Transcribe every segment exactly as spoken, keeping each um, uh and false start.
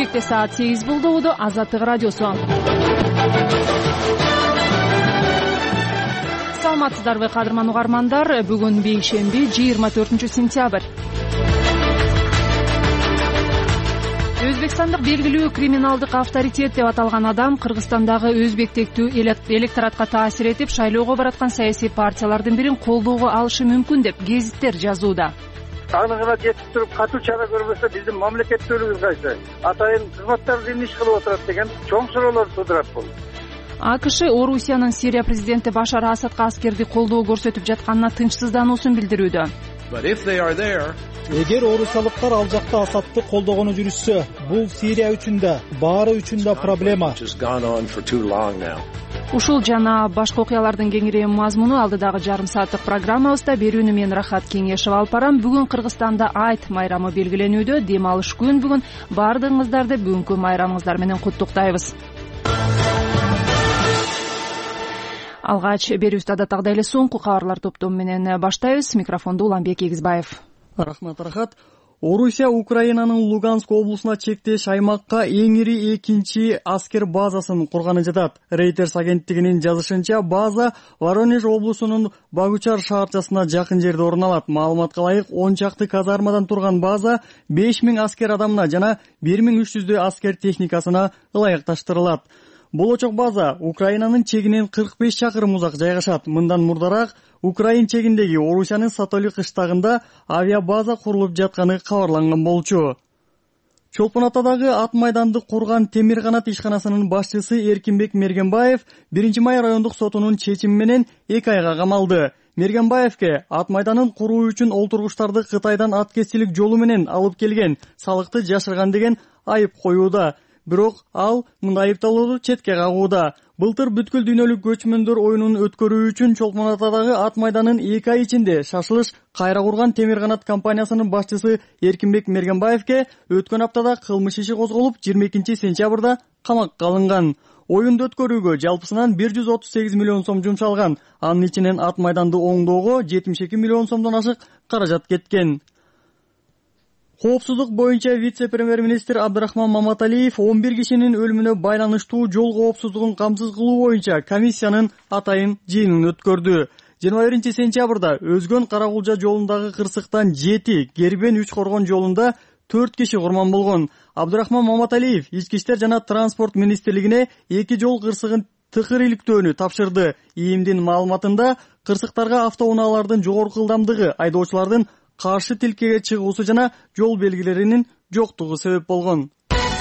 Кененирикте саат сегиз болду. Угду Азаттык радиосу. Саламатсыздарбы кадырман угармандар. Бүгүн бейшемби, жыйырма төртүнчү сентябрь. Өзбекстандык белгилүү криминалдык авторитет деп аталган адам Кыргызстандагы өзбектектүү электоратка таасир этип, шайлоого бараткан саясий партиялардын бирин колдоого алышы мүмкүн деп гезиттер жазууда. Аны гана жетип туруп катуу чара көрбөсө биздин мамлекеттүүлүгүбүз кайсы? Атайын кызматтарды эмне иш кылып отурат деген чоң суроолор туудурат бул. АКШ Орусиянын Сирия президенти Башар Асадка аскерди колдоо көрсөтүп жатканына тынчсыздануусун билдирүүдө. Эгер орусиялыктар ал жакта Асадты колдогону жүрүшсө, бул Сирия үчүн да, баары үчүн да проблема. Ушул жана башка окуялардын кеңири мазмуну алдыдагы жарым сааттык программабызда берүүнү мен Рахат Кеңешев алып барам. Бүгүн Кыргызстанда Айт майрамы белгиленүүдө. Дем алыш күн бүгүн. Баардыгыңыздарды бүгүнкү майрамыңыздар менен куттуктайбыз. Алгач берүүбүздү адаттагыдай эле соңку кабарлар топтому менен баштайбыз. Микрофонду Уланбек Эгизбаев. Рахмат, Рахат. Орусия Украинанын Луганск облусуна чектеш аймакка эң ири экинчи аскер базасын курганы жатат. Reuters агенттигинин жазышынча, база Воронеж облусунун Багучар шаарчасына жакын жерде орун алат. Маалыматка ылайык, он чакты казармадан турган база беш миң аскер адамына жана бир миң үч жүздөй аскер техникасына ылайыкташтырылат. Болочок база Украинанын чегинен кырк беш чакырым узак жайгашат. Мындан мурдараак Украин чегиндеги Орусиянын Сатоли кыштагында авиабаза курулуп жатканы кабарланган болчу. Чолпон Атадагы ат майданды курган Темир канат ишканасынын башчысы Эркинбек Мергенбаев биринчи май райондук сотунун чечими менен эки айга камалды. Мергенбаевке ат майданын куруу үчүн олтургучтарды Кытайдан аткезчилик жолу менен алып келген, салыкты жашырган деген айып коюуда. Бирок ал мындай айыпталууну четке кагууда. Былтыр бүткүл дүйнөлүк көчмөндөр оюнун өткөрүү үчүн Чолпон Атадагы ат майданын эки ай ичинде шашылыш кайра курган Темир канат компаниясынын башчысы Эркинбек Мергенбаевке өткөн аптада кылмыш иши козголуп, жыйырма экинчи сентябрда камакка алынган. Оюнду өткөрүүгө жалпысынан бир жүз отуз сегиз миллион сом жумшалган. Анын ичинен ат майданды оңдоого жетимиш эки миллион сомдон ашык каражат кеткен. Коопсуздук боюнча вице-премьер-министр Абдрахман Маматалиев он бир кишинин өлүмүнө байланыштуу жол коопсуздугун камсыз кылуу боюнча комиссиянын атайын жыйынын өткөрдү. жыйырма биринчи сентябрда Өзгөн Каракулжа жолундагы кырсыктан жети, Гербен үч Коргон жолунда төрт киши курман болгон. Абдрахман Маматалиев ички иштер жана транспорт министрлигине эки жол кырсыгын тыкыр иликтөөнү тапшырды. ИИМдин маалыматында кырсыктарга автоунаалардын жогорку ылдамдыгы, айдоочулардын каршы тилкеге чыгуусу жана жол белгилеринин жоктугу себеп болгон.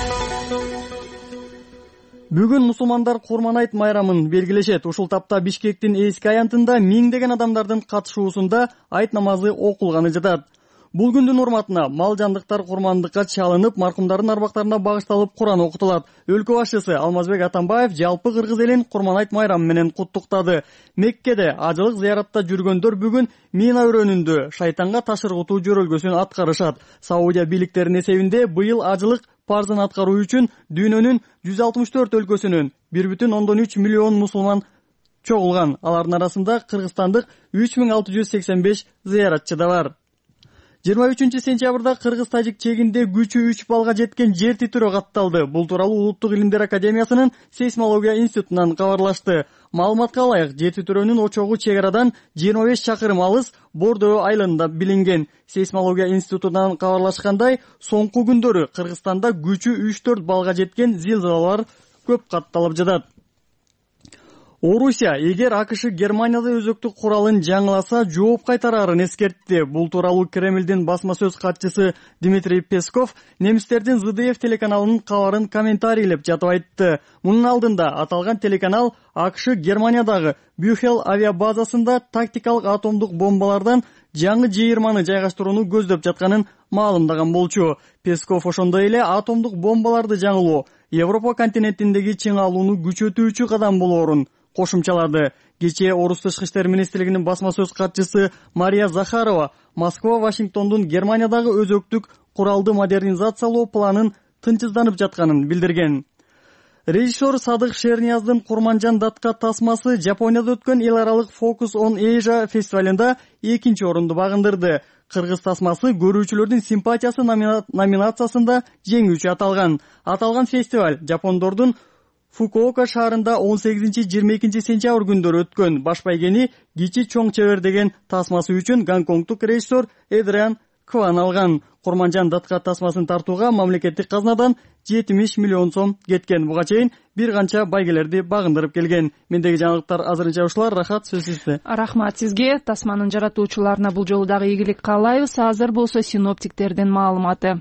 Бүгүн мусулмандар Курман-айт майрамын белгилешет. Ушул тапта Бишкектин эски аянтында миңдеген адамдардын катышуусунда айт намазы окулганы жатат. Бул күндүн урматына мал жандыктар курмандыкка чалынып, маркумдардын арбактарына багышталып Куран окутулат. Өлкө башчысы Алмазбек Атамбаев жалпы кыргыз элин Курман-айт майрамы менен куттуктады. Меккеде ажылык зыяратта жүргөндөр бүгүн Мина өрөөнүндө шайтанга ташыргутуу жөрөлгөсүн аткарышат. Саудия бийликтеринин эсебинде быйыл ажылык парзын аткаруу үчүн дүйнөнүн жүз алтымыш төрт өлкөсүнөн бир бүтүн ондон үч миллион мусулман чогулган. Алардын арасында кыргызстандык үч миң алты жүз сексен беш зыяратчы да бар. жыйырма үчүнчү сентябрда кыргыз-тажик чегинде күчү үч балга жеткен жер титирөө катталды. Бул тууралуу Улуттук илимдер академиясынын сейсмология институтунан кабарлашты. Маалыматка ылайык, жер титирөөнүн очогу чек арадан жыйырма беш чакырым алыс Бордоо айылында билинген. Сейсмология институтунан кабарлашкандай, соңку күндөрү Кыргызстанда күчү үч төрт балга жеткен зилзалалар көп катталып жатат. Орусия эгер АКШ Германияда өзөктүк куралын жаңыласа жооп кайтараарын эскертти. Бул тууралуу Кремлдин басма сөз катчысы Дмитрий Песков немистердин ЗДФ телеканалынын кабарын комментарийлеп жатып айтты. Мунун алдында аталган телеканал АКШ Германиядагы Бюхел авиабазасында тактикалык атомдук бомбалардан жаңы жыйырманы жайгаштырууну көздөп жатканын маалымдаган болчу. Песков ошондой эле атомдук бомбаларды жаңылоо Европа континентиндеги чыңалууну күчөтүүчү кадам болоорун кошумчалады. Кечээ Орус тышкы иштер министрлигинин басма сөз катчысы Мария Захарова Москва Вашингтондун Германиядагы өзөктүк куралды модернизациялоо планын тынчсызданып жатканын билдирген. Режиссер Садык Шернияздын Курманжан датка тасмасы Жапонияда өткөн эл аралык Focus on Asia фестивалында экинчи орунду багындырды. Кыргыз тасмасы көрүүчүлөрдүн симпатиясы номинациясында жеңүүчү аталган. Аталган фестиваль Жапондордун Фукуока шаарында он сегизинчи жыйырма экинчи сентябрь күндөрү өткөн. Баш байгени Кичи чоң чебер деген тасмасы үчүн гонконгдук режиссер Эдриан Кван алган. Курманжан датка тасмасын тартууга мамлекеттик казнадан жетимиш миллион сом кеткен. Буга чейин бир канча байгелерди багындырып келген. Мендеги жаңылыктар азырынча ушулар. Рахат, сөз сизде. Рахмат сизге. Тасманын жаратуучуларына бул жолу дагы ийгилик каалайбыз. Азыр болсо синоптиктердин маалыматы.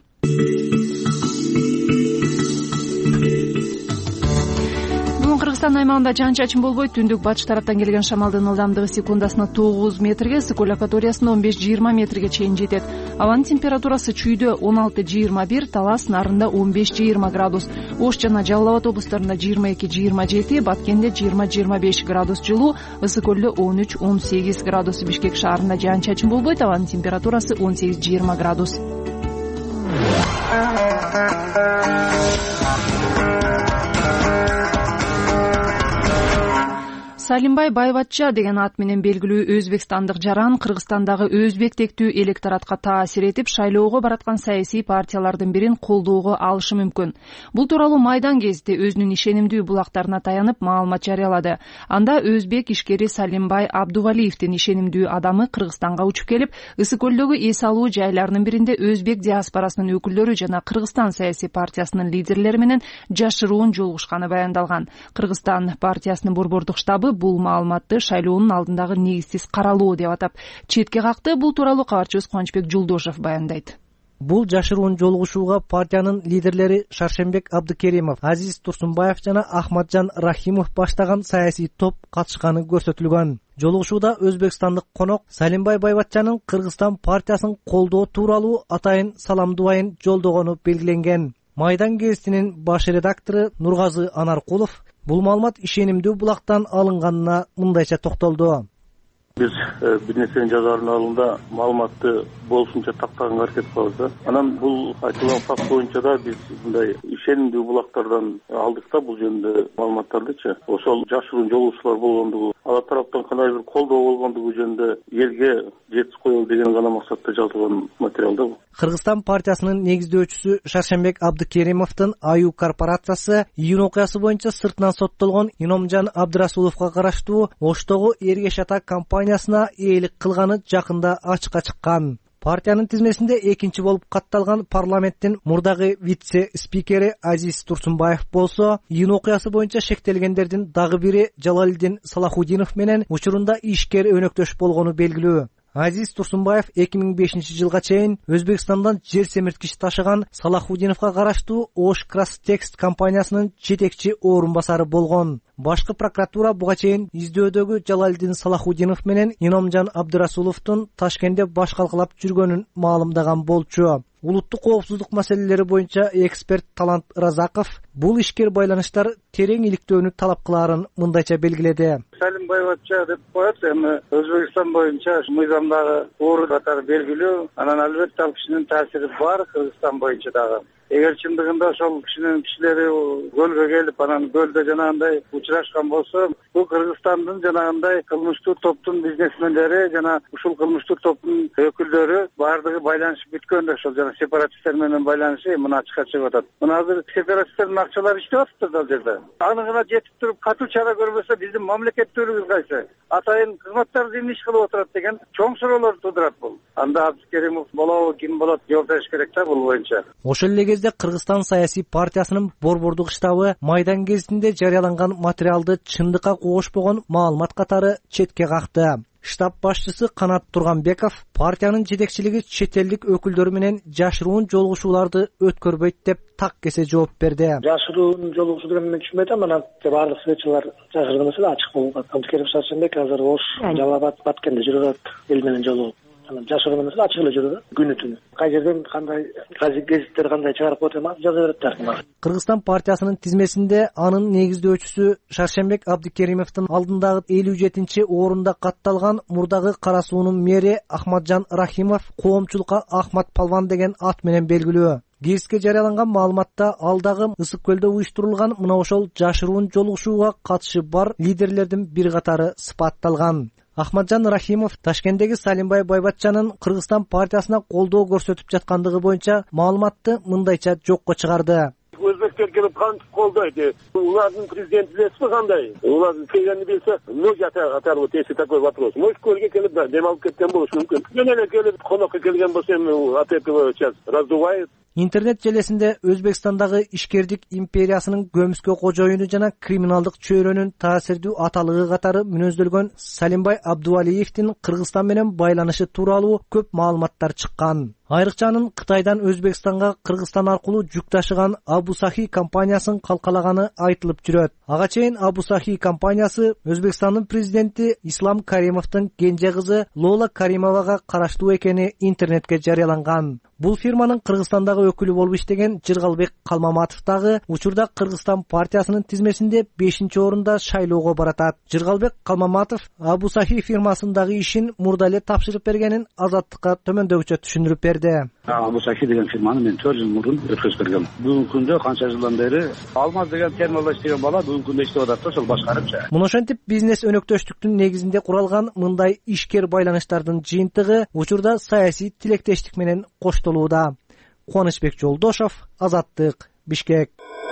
Кыргызстан аймагында жаан-чачын болбойт. Түндүк батыш тараптан келген шамалдын ылдамдыгы секундасына тогуз метрге, ысык акваториясында он беш жыйырма метрге чейин жетет. Абанын температурасы чүйдө он алты жыйырма бир, Талас нарында он беш жыйырма градус, Ош жана Жалал Абад облустарында жыйырма эки жыйырма жети, Баткенде жыйырма жыйырма беш градус жылуу, Ысык көлдө он үч он сегиз градус, Бишкек шаарында жаан-чачын болбойт. Абанын температурасы он сегиз жыйырма градус. Салимбай Байбатча деген ат менен белгилүү өзбекстандык жаран Кыргызстандагы өзбек тектүү электоратка таасир этип, шайлоого бараткан саясий партиялардын бирин колдоого алышы мүмкүн. Бул тууралуу Майдан гезити өзүнүн ишенимдүү булактарына таянып маалымат жарыялады. Анда өзбек ишкери Салимбай Абдувалиевдин ишенимдүү адамы Кыргызстанга учуп келип, Ысык көлдөгү эс алуу жайларынын биринде өзбек диаспорасынын өкүлдөрү жана Кыргызстан саясий партиясынын лидерлери менен жашыруун жолугушканы баяндалган. Кыргызстан партиясынын борбордук штабы бул маалыматты шайлоонун алдындагы негизсиз каралуу деп атап четке какты. Бул тууралуу кабарчыбыз Кубанычбек Жулдошев баяндайт. Бул жашыруун жолугушууга партиянын лидерлери Шаршембек Абдыкеримов, Азиз Турсунбаев жана Ахматжан Рахимов баштаган саясий топ катышканы көрсөтүлгөн. Жолугушууда өзбекстандык конок Салимбай Байбатчанын Кыргызстан партиясын колдоо тууралуу атайын саламдубайын жолдогону белгиленген. Майдан гезитинин баш редактору Нургазы Анаркулов бул маалымат ишенимдүү булактан алынганына мындайча токтолду. Биз бир нерсенин жазаарын алында маалыматты болушунча тактаганга аракет кылабыз. Анан бул айтылган факт боюнча да биз мындай ишенимдүү булактардан алдык да бул жөнүндө маалыматтардычы. Ошол жашыруун жолугушуулар болгондугу, ала тараптан кандай бир колдоо болгондугу жөнүндө элге жеткизип коелу деген гана максатта жазылган материал да бул. Кыргызстан партиясынын негиздөөчүсү Шаршембек Абдыкеримовдун Аю корпорациясы июнь окуясы боюнча сыртынан соттолгон Иномжан Абдырасуловго караштуу Оштогу Эргеш ата компаниясына ээлик кылганы жакында ачыкка чыккан. Партиянын тизмесинде экинчи болуп катталган парламенттин мурдагы вице-спикери Азиз Турсунбаев болсо, июнь окуясы боюнча шектелгендердин дагы бири Жалалиддин Салахудинов менен учурунда ишкер өнөктөш болгону белгилүү. Азиз Турсунбаев эки миң бешинчи жылга чейин Өзбекстандан жер семирткич ташыган Салахудиновго караштуу Ош Крастекст компаниясынын жетекчи орун басары болгон. Башкы прокуратура буга чейин издөөдөгү Жалалиддин Салахудинов менен Иномжан Абдырасуловдун Ташкентте баш калкалап жүргөнүн маалымдаган болчу. Улуттук коопсуздук маселелери боюнча эксперт Талант Разаков бул ишкер байланыштар терең иликтөөнү талап кылаарын мындайча белгиледи. Салим Байбатча деп коет, эми Өзбекстан боюнча мыйзамдагы орун катары белгилүү. Анан албетте ал кишинин таасири бар Кыргызстан боюнча дагы. Эгер чындыгында ошол кишинин кишилери көлгө келип, анан көлдө жанагындай учурашкан болсо, бул Кыргызстандын жанагындай кылмыштуу топтун бизнесмендери жана ушул кылмыштуу топтун өкүлдөрү баардыгы байланышып бүткөн да ошол жана сепаратисттер менен байланышы мына ачыкка чыгып атат. Мына азыр сепаратисттердин акчалары иштеп атат да ал жерде. Аныгына жетип туруп катуу чара көрбөсө биздин мамлекеттүүлүгүбүз кайсы? Атайын кызматтарды эмне иш кылып отурат деген чоң суроолор туудурат бул. Анда Абдыкеримов болобу, ким болот, жооп бериш керек да бул боюнча. Ошол эле кезде Кыргызстан саясий партиясынын борбордук штабы Майдан гезитинде жарыяланган материалды чындыкка кошпогон маалымат катары четке какты. Штаб башчысы Канат Турганбеков партиянын жетекчилиги чет элдик өкүлдөр менен жашыруун жолугушууларды өткөрбөйт деп так кесе жооп берди. Жашыруун жолугушуу деген мен түшүнбөйт, анан баардык сүрөтчүлөр жашырган нерсе ачык болуп атат. Абдыкерим Шаршембек азыр Ош, Жалал Абад, Баткенде жүрүп атат, эл менен жолугуп. Анан жашырган нерсе ачык эле жүрөт, күнү түнү. Кай жерден кандай гезиттер кандай чыгарып коет эми жаза берет. Кыргызстан партиясынын тизмесинде анын негиздөөчүсү Шаршембек Абдыкеримовдун алдындагы элүү жетинчи орунда катталган мурдагы Кара суунун мэри Ахматжан Рахимов коомчулукка Ахмат Палван деген ат менен белгилүү. Гезитке жарыяланган маалыматта алдагы Ысык көлдө уюштурулган мына ошол жашыруун жолугушууга катышы бар лидерлердин бир катары сыпатталган. Ахматжан Рахимов Ташкенттеги Салимбай Байбатчанын Кыргызстан партиясына колдоо көрсөтүп жаткандыгы боюнча маалыматты мындайча жокко чыгарды. Өзбектер келип кантип колдойт? Улардын президенти билесизби кандай? Улар келгенди билсе, может атарлык, если такой вопрос. Может, көлгө келип дем алып кеткен болушу мүмкүн. Мен эле келип конокко келген болсом, от этого сейчас раздувает. Интернет желесинде Өзбекстандагы ишкердик империясынын көмүскө кожоюну жана криминалдык чөйрөнүн таасирдүү аталыгы катары мүнөздөлгөн Салимбай Абдувалиевдин Кыргызстан менен байланышы тууралуу көп маалыматтар чыккан. Айрыкча анын Кытайдан Өзбекстанга Кыргызстан аркылуу жүк ташыган Абу Сахи компаниясын калкалаганы айтылып жүрөт. Ага чейин Абу Сахи компаниясы Өзбекстандын президенти Ислам Каримовдун кенже кызы Лола Каримовага караштуу экени интернетке жарыяланган. Бул фирманын Кыргызстандагы өкүлү болуп иштеген Жыргалбек Калмаматов дагы учурда Кыргызстан партиясынын тизмесинде бешинчи орунда шайлоого баратат. Жыргалбек Калмаматов Абу Сахи фирмасындагы ишин мурда эле тапшырып бергенин Азаттыкка төмөндөгүчө түшүндүрүп берди. Абу Сахи деген фирманы мен төрт жыл мурун өткөзүп бергем. Бүгүнкү күндө канча жылдан бери Алмаз деген термалда иштеген бала бүгүнкү күндө иштеп атат да, ошол башкарып. Муну ошентип бизнес өнөктөштүктүн негизинде куралган мындай ишкер байланыштардын жыйынтыгы учурда саясий тилектештик менен коштолууда. Кубанычбек Жолдошов, Азаттык, Бишкек.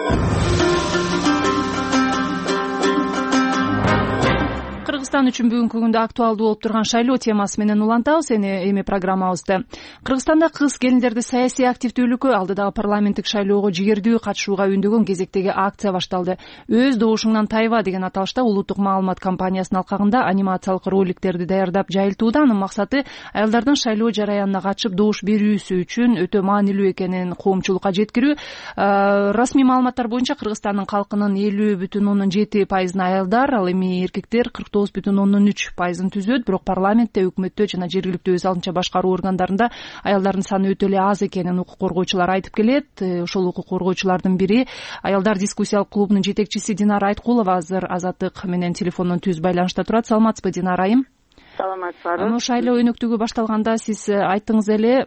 Кыргызстан үчүн бүгүнкү күндө актуалдуу болуп турган шайлоо темасы менен улантабыз эми программабызды. Кыргызстанда кыз келиндерди саясий активдүүлүккө, алдыдагы парламенттик шайлоого жигердүү катышууга үндөгөн кезектеги акция башталды. Өз добушуңдан тайба деген аталышта улуттук маалымат компаниясынын алкагында анимациялык роликтерди даярдап жайылтууда. Анын максаты аялдардын шайлоо жараянына катышып добуш берүүсү үчүн өтө маанилүү экенин коомчулукка жеткирүү. Расмий маалыматтар боюнча Кыргызстандын калкынын элүү бүтүн ондон жети пайызын аялдар, ал эми эркектер кырк тогуз бүтүн ондон үч пайызын түзөт. Бирок парламентте, өкмөттө жана жергиликтүү өз алдынча башкаруу органдарында аялдардын саны өтө эле аз экенин укук коргоочулар айтып келет. Ошол укук коргоочулардын бири аялдар дискуссиялык клубунун жетекчиси Динара Айткулова азыр Азаттык менен телефондон түз байланышта турат. Саламатсызбы, Динара айым? Саламатсызбы. Аны шайлоо өнөктүгү башталганда сиз айттыңыз эле,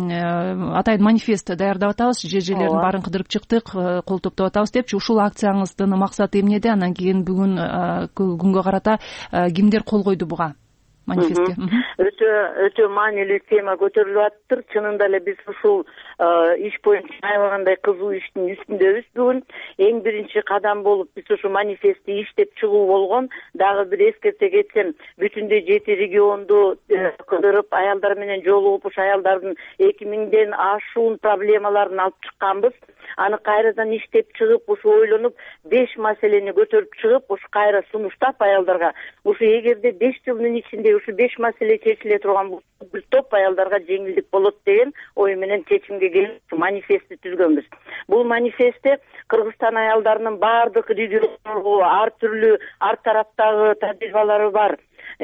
атайын манифест даярдап атабыз, жер жерлердин баарын кыдырып чыктык, кол топтоп атабыз депчи. Ушул акцияңыздын максаты эмнеде? Андан кийин бүгүн күнгө карата кимдер кол койду буга? Манифестке. Өтө өтө маанилүү тема көтөрүлүп атыптыр. Чынында эле биз ушул иш боюнча аябагандай кызуу иштин үстүндөбүз бүгүн. Эң биринчи кадам болуп биз ушу манифестти иштеп чыгуу болгон. Дагы бир эскерте кетсем, бүтүндөй жети регионду кыдырып, аялдар менен жолугуп, ушу аялдардын эки миңден ашуун проблемаларын алып чыкканбыз. Аны кайрадан иштеп чыгып, ушу ойлонуп, беш маселени көтөрүп чыгып, ушу кайра сунуштап аялдарга, ушу эгерде беш жылдын ичинде ушу беш маселе чечиле турган болсо, бир топ аялдарга жеңилдик болот деген ой менен чечимге келип манифестти түзгөнбүз. Бул манифестте Кыргызстан аялдарынын баардык региондорго ар түрлүү ар тараптагы тажрыйбалары бар,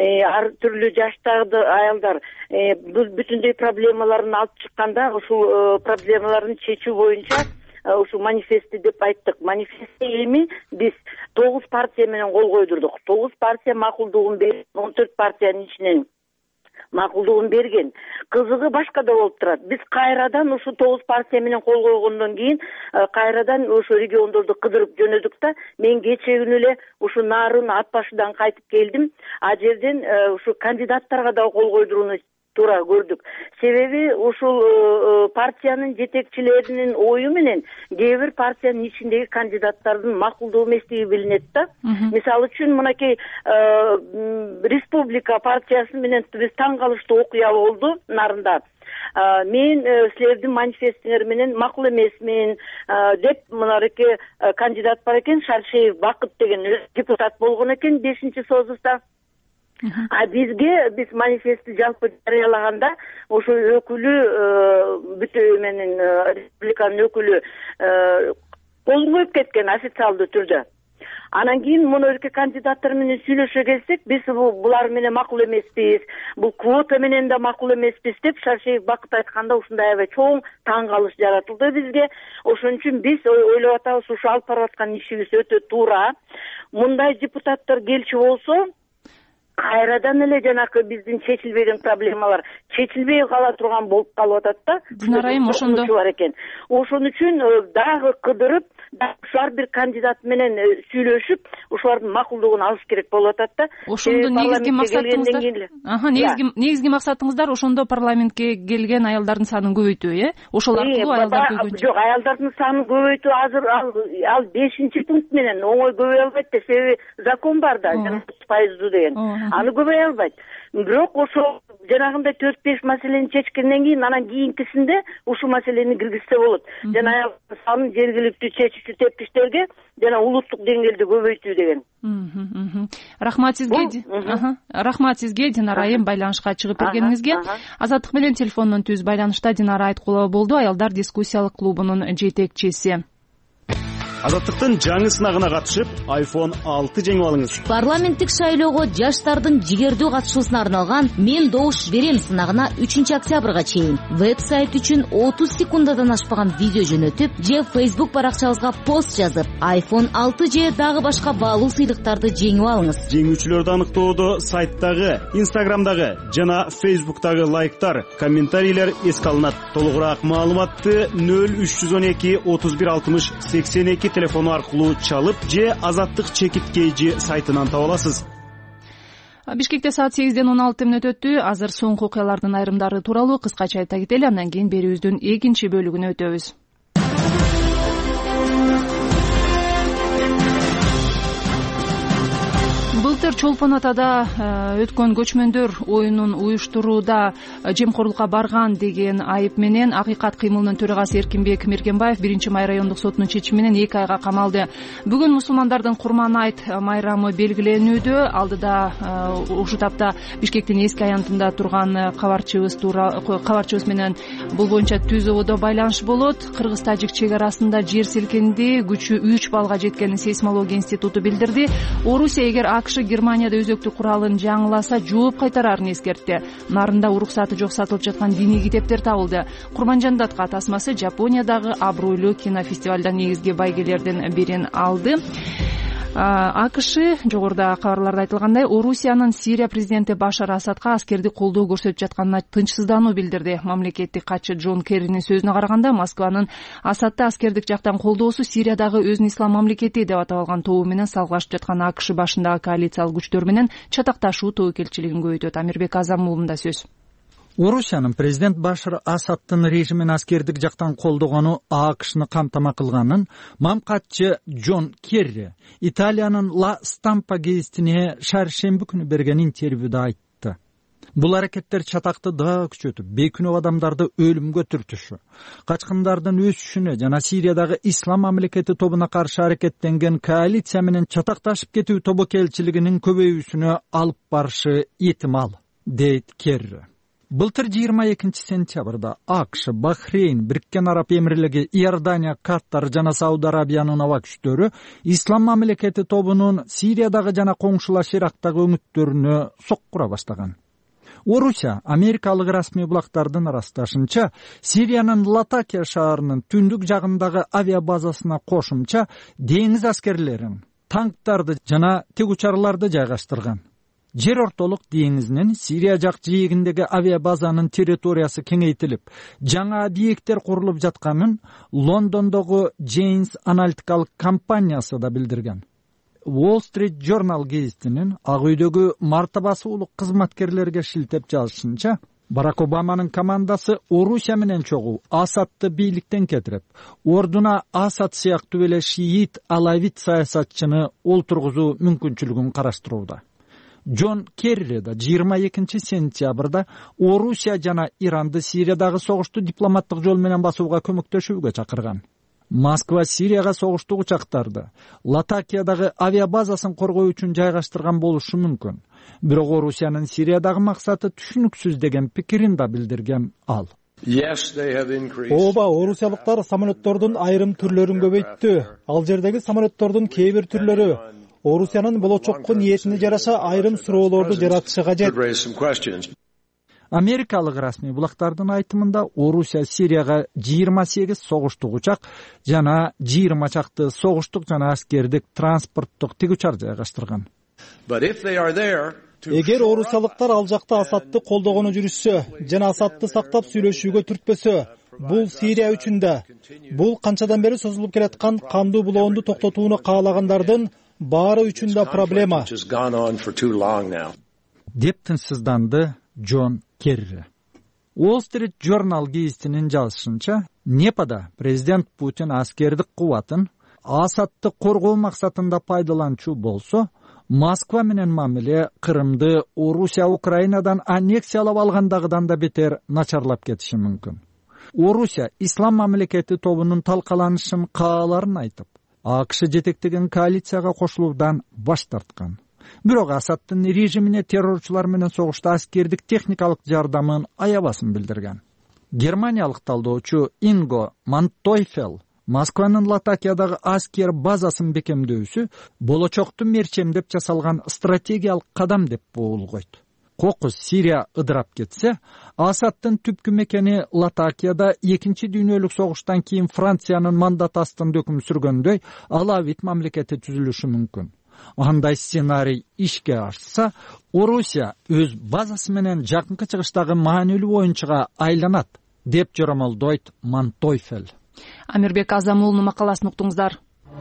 ар түрлүү жаштагы аялдар бүтүндөй проблемаларын алып чыкканда, ушул проблемаларын чечүү боюнча ушу манифестти деп айттык. Манифестте эми биз тогуз партия менен кол койдурдук. тогуз партия макулдугун берген, он төрт партиянын ичинен макулдугун берген. Кызыгы башкада болуп турат. Биз кайрадан ушу тогуз партия менен кол койгондон кийин кайрадан ошо региондорду кыдырып жөнөдүк да, мен кече күнү эле ушу Нарын Ат башыдан кайтып келдим. А жерден ушу кандидаттарга да кол койдурууну туура көрдүк. Себеби ушул партиянын жетекчилеринин ою менен кээ бир партиянын ичиндеги кандидаттардын макулдуу эместиги билинет да. Мисалы үчүн мынакей Республика партиясы менен биз таң калыштуу окуя болду Нарында. Мен силердин манифестиңер менен макул эмесмин деп мынарыке кандидат бар экен, Шаршеев Бакыт деген депутат болгон экен бешинчи союзда. А бизге биз манифестти жалпы жарыялаганда ошо өкүлү бүтө менен республиканын өкүлү колун коюп кеткен официалдуу түрдө. Анан кийин муну эрке кандидаттар менен сүйлөшө келсек, биз булар менен макул эмеспиз, бул квота менен да макул эмеспиз деп Шаршеев Бакыт айтканда ушундай аябай чоң таң калыш жаратылды бизге. Ошон үчүн биз ойлоп атабыз, ушу алып барып аткан ишибиз өтө туура. Мындай депутаттар келчү болсо, кайрадан эле жанакы биздин чечилбеген проблемалар чечилбей кала турган болуп калып атат да. Динара айым ошондо бар экен. Ошон үчүн дагы кыдырып ушар бир кандидат менен сүйлөшүп ушулардын макулдугун алыш керек болуп атат да. Ошондо негизги максатыңыздар негизги негизги максатыңыздар ошондо парламентке келген аялдардын санын көбөйтүү, э? Ошол аркылуу аялдар көбөйчү. Жок, аялдардын санын көбөйтүү азыр ал бешинчи пункт менен оңой көбөй албайт да, себеби закон бар да, отуз пайыздуу деген. Аны көбөй албайт. Бирок ошол жанагындай төрт беш маселени чечкенден кийин анан кийинкисинде ушул маселени киргизсе болот. Жана аялдардын санын жергиликтүү чечүүчү тепкичтерге жана улуттук деңгээлде көбөйтүү деген. Рахмат сизге. Рахмат сизге, Динара айым, байланышка чыгып бергениңизге. Азаттык менен телефондон түз байланышта Динара Айткулова болду, аялдар дискуссиялык клубунун жетекчиси. Азаттыктын жаңы сынагына катышып, айфон алты жеңип алыңыз. Парламенттик шайлоого жаштардын жигердүү катышуусуна арналган «Мен добуш берем» сынагына үчүнчү октябрга чейин веб-сайт үчүн отуз секундадан ашпаган видео жөнөтүп же Facebook баракчабызга пост жазып, айфон алты же дагы башка баалуу сыйлыктарды жеңип алыңыз. Жеңүүчүлөрдү аныктоодо сайттагы, Instagramдагы жана Facebook'тагы лайктар, комментарийлер эске алынат. Толугураак маалыматты нөл үч жүз он эки отуз бир алтымыш сексен эки телефону аркылуу чалып же Азаттык чекит кейжи сайтынан таба аласыз. Бишкекте саат сегизден он алты мүнөт өттү. Азыр соңку окуялардын айрымдары тууралуу кыскача айта кетели, андан кийин берүүбүздүн экинчи бөлүгүнө өтөбүз. Былтыр Чолпон Атада өткөн көчмөндөр оюнун уюштурууда жемкорлукка барган деген айып менен Акыйкат кыймылынын төрагасы Эркинбек Меркенбаев биринчи май райондук сотунун чечими менен эки айга камалды. Бүгүн мусулмандардын Курман айт майрамы белгиленүүдө. Алдыда ушул тапта Бишкектин эски аянтында турган кабарчыбыз туура кабарчыбыз менен бул боюнча түз ободо байланыш болот. Кыргыз-Тажик чек арасында жер силкинди, күчү үч балга жеткенин сейсмология институту билдирди. Орусия эгер АКШ Германияда өзөктүк куралын жаңыласа жооп кайтарарын эскертти. Нарында уруксаты жок сатылып жаткан диний китептер табылды. Курманжандатка тасмасы Жапониядагы абройлуу кинофестивалда негизги байгелердин бирин алды. АКШ жогоруда кабарларда айтылгандай Орусиянын Сирия президенти Башар Асадка аскердик колдоо көрсөтүп жатканына тынчсыздануу билдирди. Мамлекеттик катчы Джон Керринин сөзүнө караганда, Москванын Асадты аскердик жактан колдоосу Сириядагы өзүн ислам мамлекети деп атап алган тобу менен салгылашып жаткан АКШ башындагы коалициялык күчтөр менен чатакташуу тобокелчилигин көбөйтөт. Амирбек Азамулунда сөз. Орусиянын президент Башар Асадтын режимин аскердик жактан колдогону АКШны камтама кылганын мамкатчы Джон Керри Италиянын Ла Стампа гезитине шаршемби күнү берген интервьюда айтты. Бул аракеттер чатакты дагы күчөтүп, бейкүнөө адамдарды өлүмгө түртүшү, качкындардын өсүшүнө жана Сириядагы ислам мамлекети тобуна каршы аракеттенген коалиция менен чатакташып кетүү тобокелчилигинин көбөйүүсүнө алып барышы этимал, дейт Керри. Былтыр жыйырма экинчи сентябрда АКШ, Бахрейн, Бириккен Араб Эмирлиги, Иордания, Катар жана Сауд Арабиянын аба күчтөрү ислам мамлекети тобунун Сириядагы жана коңшулаш Ирактагы өңүттөрүнө соккура баштаган. Орусия америкалык расмий булактардын ырасташынча Сириянын Латакия шаарынын түндүк жагындагы авиабазасына кошумча деңиз аскерлерин, танктарды жана тигучарларды жайгаштырган. Жер ортолук деңизинин Сирия жак жээгиндеги авиабазанын территориясы кеңейтилип, жаңа объекттер курулуп жатканын Лондондогу Janes аналитикалык компаниясы да билдирген. Wall Street Journal гезитинин Ак үйдөгү мартабасы улук кызматкерлерге шилтеп жазышынча, Барак Обаманын командасы Орусия менен чогуу Асадты бийликтен кетирип, ордуна Асад сыяктуу эле шиит алавит саясатчыны олтургузуу мүмкүнчүлүгүн караштырууда. Джон Керри да жыйырма экинчи сентябрда Орусия жана Иранды Сириядагы согушту дипломаттык жол менен басууга көмөктөшүүгө чакырган. Москва Сирияга согуштук учактарды Латакиядагы авиабазасын коргоо үчүн жайгаштырган болушу мүмкүн. Бирок Орусиянын Сириядагы максаты түшүнүксүз деген пикирин да билдирген ал. Ооба, орусиялыктар самолеттордун айрым түрлөрүн көбөйттү. Ал жердеги самолеттордун кээ бир түрлөрү Орусиянын болочокко ниетине жараша айрым суроолорду жаратышы кажет. Америкалык расмий булактардын айтымында Орусия Сирияга жыйырма сегиз согуштук учак жана жыйырма чакты согуштук жана аскердик транспорттук тигучар жайгаштырган. Эгер орусиялыктар ал жакта Асадты колдогону жүрүшсө жана Асадты сактап сүйлөшүүгө түртпөсө, бул Сирия үчүн да. Бул канчадан бери созулуп келаткан кандуу булоонду токтотууну каалагандардын баары үчүн да проблема, деп тынчсызданды Джон Керри. Wall Street Journal гезитинин жазышынча, Непада президент Путин аскердик кубатын Асадты коргоо максатында пайдаланчу болсо, Москва менен мамиле Кырымды Орусия Украинадан аннексиялап алгандагыдан да бетер начарлап кетиши мүмкүн. Орусия ислам мамлекети тобунун талкаланышын кааларын айтып, АКШ жетектеген коалицияга кошулуудан баш тарткан. Бирок Асадтын режимине террорчулар менен согушта аскердик техникалык жардамын аябасын билдирген. Германиялык талдоочу Инго Мантойфел Москванын Латакиядагы аскер базасын бекемдөөсү болочокту мерчемдеп жасалган стратегиялык кадам деп боолгойт. Кокус Сирия ыдырап кетсе, Асадтын түпкү мекени Латакияда экинчи дүйнөлүк согуштан кийин Франциянын мандат астында өкүм сүргөндөй Алавит мамлекети түзүлүшү мүмкүн. Андай сценарий ишке ашса, Орусия өз базасы менен жакынкы чыгыштагы маанилүү оюнчуга айланат, деп жоромолдойт Мантойфел. Амирбек Азамулунун макаласын уктуңуздар.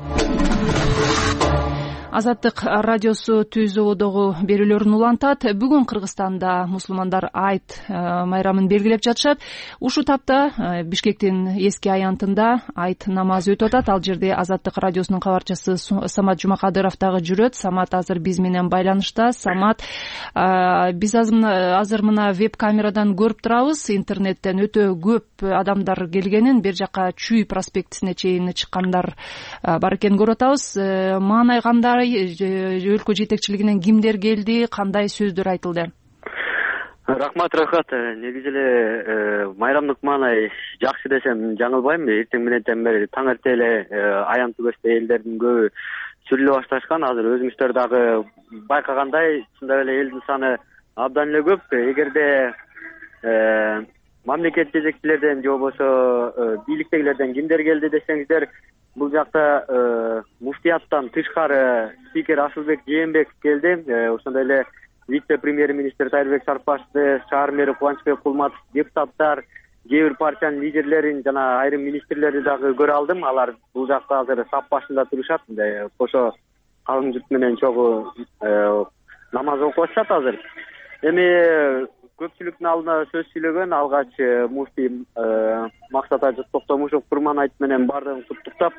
Азаттык радиосу Түздөгөдөгү берүүлөрүн улантат. Бүгүн Кыргызстанда мусулмандар айт майрамын белгилеп жатышат. Ушул тапта Бишкектин эски аянтында айт намазы өтүп атат. Ал жерде Азаттык радиосунун кабарчысы Самат Жумакадыров дагы жүрөт. Самат азыр биз менен байланышта. Самат, биз азыр мына веб камерадан көрүп турабыз. Интернеттен өтө көп адамдар келгенин, бер жака Чүй проспектисине чейин чыккандар бар экенин көрүп атабыз. Маанай кандай? Өлкө жетекчилигинен кимдер келди, кандай сөздөр айтылды? Рахмат, рахмат. Негизи эле майрамдык маанай жакшы десем жаңылбайм. Эртең мененден бери таң эрте эле аян түгөстө элдердин көбү сүрүлө башташкан. Азыр өзүңүздөр дагы байкагандай, чындап эле элдин саны абдан эле көп. Эгерде мамлекет жетекчилерден же болбосо бийликтегилерден кимдер келди десеңиздер, бул жакта муфтияттан тышкары спикер Асылбек Жээнбеков келди. Ошондой эле вице-премьер-министр Тайырбек Сарыпбашевди, шаар мэри Кубанычбек Кулматов, депутаттар, кээ бир партиянын лидерлерин жана айрым министрлерди дагы көрө алдым. Алар бул жакта азыр сап башында турушат. Кошо калың журт менен чогуу намаз окуп атышат азыр. Эми көпчүлүктүн алдына сөз сүйлөгөн алгач муфтий Максат Ажы Токтомушев Курман айт менен баардыгын куттуктап,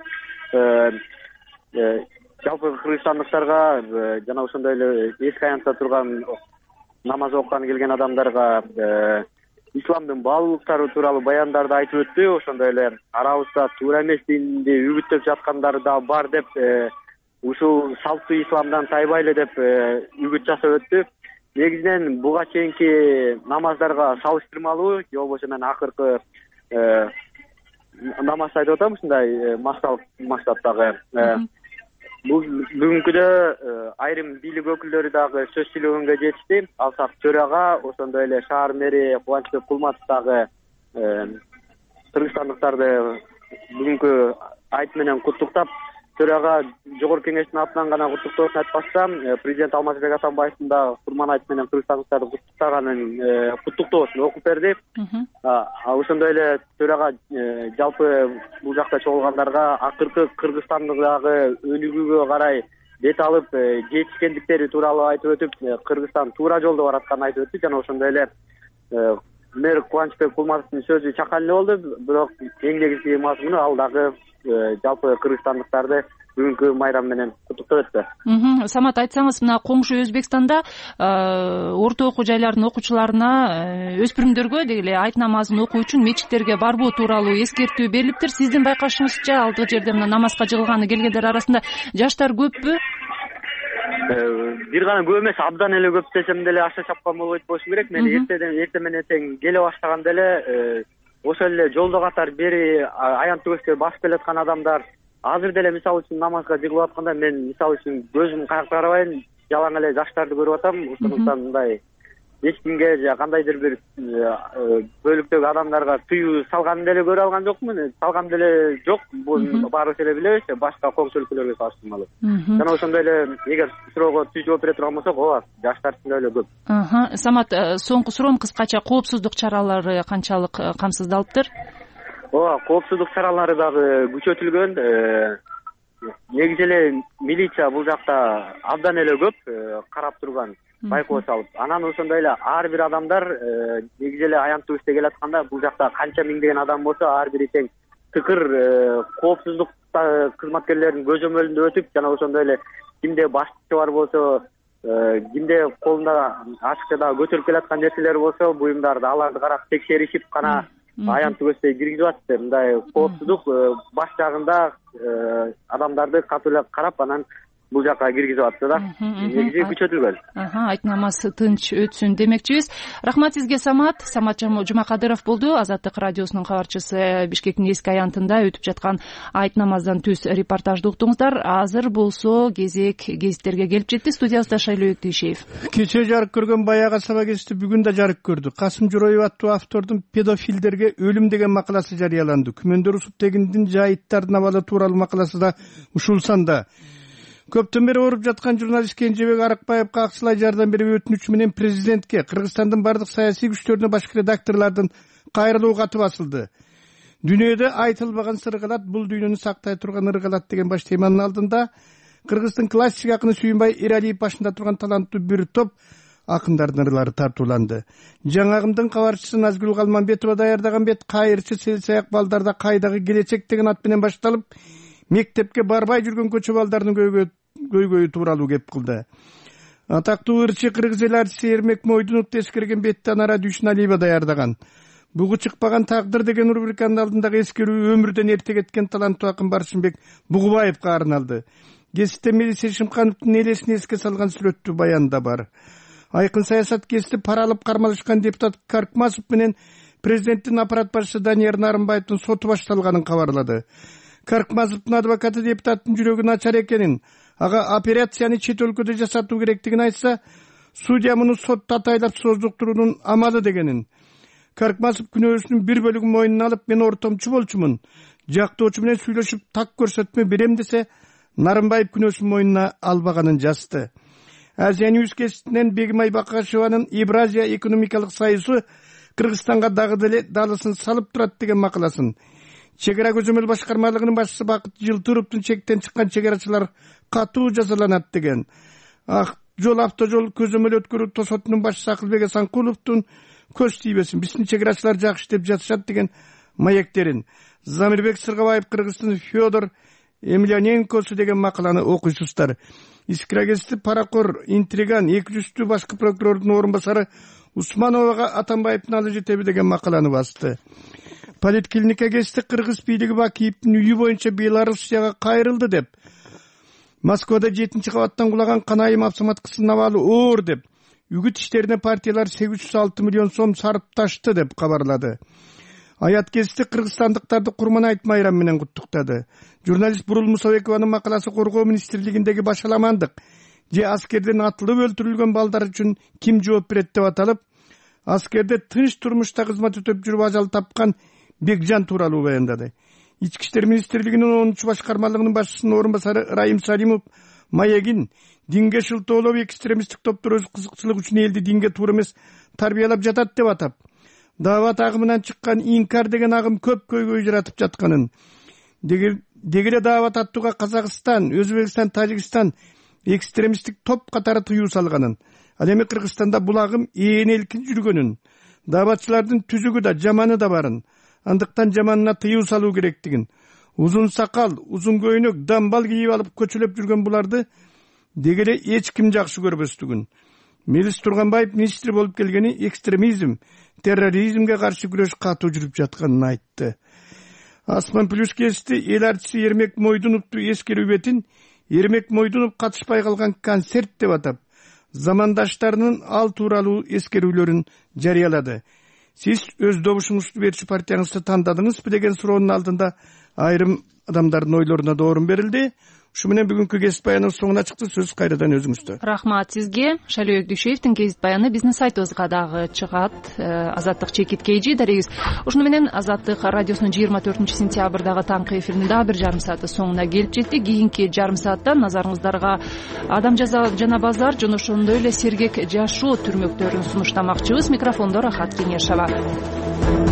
жалпы кыргызстандыктарга жана ошондой эле эски аянтта турган намаз окуганы келген адамдарга исламдын баалуулуктары тууралуу баяндарды айтып өттү. Ошондой эле арабызда туура эмес динди үгүттөп жаткандар да бар деп, ушул салттуу исламдан тайбайлы деп үгүт жасап өттү. Негизинен буга чейинки намаздарга салыштырмалуу, же болбосо мен акыркы намазды айтып атам, ушундай максаттагы. Бүгүнкүдө айрым бийлик өкүлдөрү дагы сөз сүйлөгөнгө жетишти. Алсак төрага, ошондой эле шаар мэри Кубанычбек Кулматов дагы кыргызстандыктарды бүгүнкү айт менен куттуктап, төрага жогорку кеңештин атынан гана куттуктоосун айтпастан, президент Алмазбек Атамбаевдин да Курман айт менен кыргызстандыктарды куттуктаганын куттуктоосун окуп берди. Ошондой эле төрага жалпы бул жакта чогулгандарга акыркы Кыргызстандагы өнүгүүгө карай бет алып жетишкендиктери тууралуу айтып өтүп, Кыргызстан туура жолдо баратканын айтып өттү. Жана ошондой эле мэр Кубанычбек Кулматовдун сөзү чакан эле болду, бирок эң негизги мазмуну ал дагы жалпы кыргызстандыктарды бүгүнкү майрам менен куттуктап өттү. Самат, айтсаңыз, мына коңшу Өзбекстанда орто окуу жайлардын окуучуларына, өспүрүмдөргө деги айт намазын окуу үчүн мечиттерге барбоо тууралуу эскертүү берилиптир. Сиздин байкашыңызча алдыгы жерде мына намазга жыгылганы келгендер арасында жаштар көппү? Бир гана көп эмес, абдан эле көп десем деле аша чапкан болбойт болушу керек. Мен эртеден эртең менен тең келе баштаганда эле ошол эле жолдо катар бери аян түгөстө басып келаткан адамдар азыр деле мисалы үчүн намазга жыгылып атканда мен мисалы үчүн көзүм кайрап карабайын, жалаң эле жаштарды көрүп атам. Ошондуктан мындай эч кимге же кандайдыр бир бөлүктөгү адамдарга тыюу салганын деле көрө алган жокмун. Салган деле жок. Бул баарыбыз эле билебиз, башка коңшу өлкөлөргө салыштырмалуу. Жана ошондой эле эгер суроого түз жооп бере турган болсок, ооба, жаштар чындап эле көп. Самат, соңку суроом кыскача, коопсуздук чаралары канчалык камсыздалыптыр? ооба, коопсуздук чаралары дагы күчөтүлгөн. Негизи эле милиция бул жакта абдан эле көп карап турган, байкоо салып. Анан ошондой эле ар бир адамдар негизи эле аянттуу иште келатканда бул жакта канча миңдеген адам болсо ар бири тең тыкыр коопсуздук кызматкерлеринин көзөмөлүндө өтүп, жана ошондой эле кимде башчы бар болсо, кимде колунда ашыкча дагы көтөрүп келаткан нерселер болсо, буюмдарды аларды карап текшеришип гана аянттуу көчкө киргизип атты. Мындай коопсуздук баш жагында адамдарды катуу эле карап, анан бул жака киргизип атты да. Негизи күчөтүлгөн. Айтнамас тынч өтсүн демекчибиз. Рахмат сизге, Самат. Самат Жумакадыров болду, Азаттык радиосунун кабарчысы. Бишкектин эски аянтында өтүп жаткан айт намаздан түз репортажды уктуңуздар. Азыр болсо кезек гезиттерге келип жетти. Студиябызда Шайлообек Дүйшеев. Кечээ жарык көргөн Баягы Асаба гезити бүгүн да жарык көрдү. Касым Жороев аттуу автордун педофилдерге өлүм деген макаласы жарыяланды. Күмөндөр усуп тегиндин жайыттардын абалы тууралуу макаласы да ушул санда. Көптөн бери ооруп жаткан журналист Кенжебек Арыкбаевга акчалай жардам берүү өтүнүчү менен президентке, Кыргызстандын бардык саясий күчтөрүнө, башкы редакторлордун кайрылуу каты басылды. Дүйнөдө айтылбаган сыргалат, бул дүйнөнү сактай турган ыргалат деген баш теманын алдында Кыргыздын классик акыны Сүйүнбай Эралиев башында турган таланттуу бир топ акындардын ырлары тартууланды. Жаңагымдын кабарчысы Назгүл Калманбетова даярдаган бет кайырчы селсаяк балдарда кайдагы келечек деген ат менен башталып, мектепке барбай жүргөн көчө балдардын көйгөйү тууралуу кеп кылды. Атактуу ырчы кыргыз эл артисти Эрмек Мойдуновду эскерген бетти Анара Дүйшүналиева даярдаган. Бугу чыкпаган тагдыр деген рубриканын алдындагы эскерүү өмүрдөн эрте кеткен таланттуу акын Баршынбек Бугубаевга арналды. Гезитте Мелисе Шымкановдун элесин эске салган сүрөттүү баян да бар. Айкын саясат гезити пара алып кармалышкан депутат Каркмасов менен президенттин аппарат башчысы Данияр Нарымбаевдин соту башталганын кабарлады. Каркмазовдун адвокаты депутаттын жүрөгү начар экенин, ага операцияны чет өлкөдө жасатуу керектигин айтса, судья муну сотто атайлап создуктуруунун амалы дегенин. Каркмазов күнөөсүнүн бир бөлүгүн мойнуна алып, мен ортомчу болчумун, жактоочу менен сүйлөшүп так көрсөтмө берем десе, Нарымбаев күнөөсүн мойнуна албаганын жазды. Азия Ньюс гезитинен Бегимай Бакашеванын Евразия экономикалык союзу Кыргызстанга дагы деле далысын салып турат деген макаласын, Чек ара көзөмөл башкармалыгынын башчысы Бакыт Жылтыровдун чектен чыккан чек арачылар катуу жазаланат деген, Ак жол автожол көзөмөл өткөрүү тосотунун башчысы Акылбек Асанкуловдун көз тийбесин, биздин чек арачылар жакшы деп жатышат деген маектерин, Замирбек Сыргабаев Кыргыздын Федор Емельяненкосу деген макаланы окуйсуздар. Искра гезити паракор, интриган, эки жүздүү башкы прокурордун орун басары Усмановага Атамбаевдин алы жетеби деген макаланы басты. Политклиника гезити Кыргыз бийлиги Бакиевдин үйү боюнча Белоруссияга кайрылды деп, Москвада жетинчи кабаттан кулаган Канайым автоматкысынын абалы оор деп, үгүт иштерине партиялар сегиз жүз алты миллион сом сарпташты деп кабарлады. Аят гезити кыргызстандыктарды Курманайт майрам менен куттуктады. Журналист Бурул Мусабекованын макаласы коргоо министрлигиндеги башаламандык же аскерден атылып өлтүрүлгөн балдар үчүн ким жооп берет деп аталып, аскерде тынч турмушта кызмат өтөп жүрүп ажал тапкан Бекжан тууралуу баяндады. Ички иштер министрлигинин онунчу башкармалыгынын башчысынын орун басары Райым Салимов маегин динге шылтоолоп экстремисттик топтор өз кызыкчылык үчүн элди динге туура эмес тарбиялап жатат деп атап, даават агымынан чыккан инкар деген агым көп көйгөй жаратып жатканын, дегеле даават аттууга Казакстан, Өзбекстан, Тажикстан экстремисттик топ катары тыюу салганын, ал эми Кыргызстанда бул агым ээн элкин жүргөнүн, дааватчылардын түзүгү да жаманы да барын, андыктан жаманына тыюу салуу керектигин, узун сакал, узун көйнөк, дамбал кийип алып көчөлөп жүргөн буларды дегеле эч ким жакшы көрбөстүгүн. Мелис Турганбаев министр болуп келгени экстремизм, терроризмге каршы күрөш катуу жүрүп жатканын айтты. Асман плюс гезити эл артисти Эрмек Мойдуновду эскерүү бетин Эрмек Мойдунов катышпай калган концерт деп атап, замандаштарынын ал тууралуу эскерүүлөрүн жарыялады. Сиз өз добушуңузду берчү партияңызды тандадыңызбы деген суроонун алдында айрым адамдардын ойлоруна да орун берилди. Ушу менен бүгүнкү гезит баяныбыз соңуна чыкты. Сөз кайрадан өзүңүздө. Рахмат сизге. Шайлообек Дүйшеевдин гезит баяны биздин сайтыбызга дагы чыгат. Азаттык чекит кейжи дарегиз. Ушуну менен Азаттык радиосунун жыйырма төртүнчү сентябрдагы таңкы эфиринин дагы бир жарым сааты соңуна келип жетти. Кийинки жарым саатта назарыңыздарга адам жана базар жана ошондой эле сергек жашоо түрмөктөрүн сунуштамакчыбыз. Микрофондо Рахат Кеңешова.